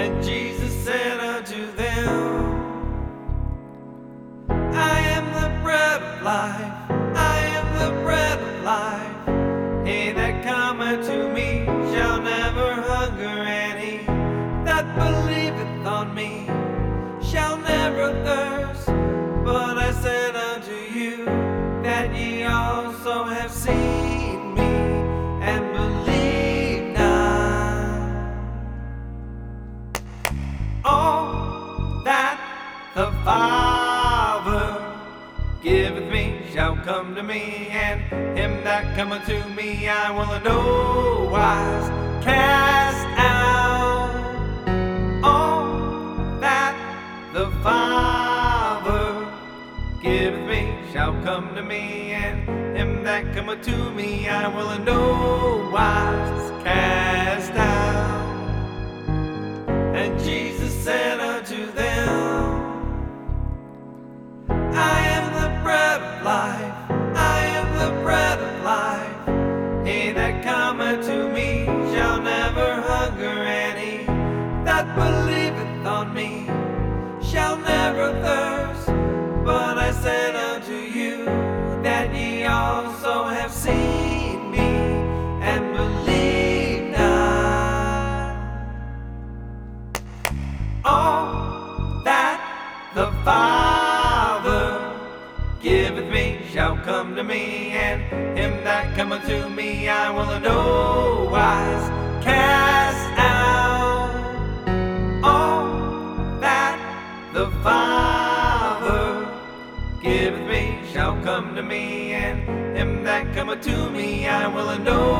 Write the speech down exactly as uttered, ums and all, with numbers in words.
And Jesus said unto them, I am the bread of life, I am the bread of life. He that cometh to me shall never hunger, and he that believeth on me shall never thirst. But I said unto you, that ye also have seen me, and believe not. All that the Father giveth me shall come to me, and him that cometh to me I will in no wise cast out. All that the Father giveth me shall come to me, and him that cometh to me I will in no wise cast out. And Jesus said unto them, I am the bread of life, I am the bread of life. He that cometh to me shall never hunger, and he that believeth on me shall never thirst. But I said unto you, that ye also have seen me, and believe not. All that the Father giveth me shall come to me, and him that cometh to me I will in no wise cast out. All that the Father giveth me shall come to me, and him that cometh to me I will in no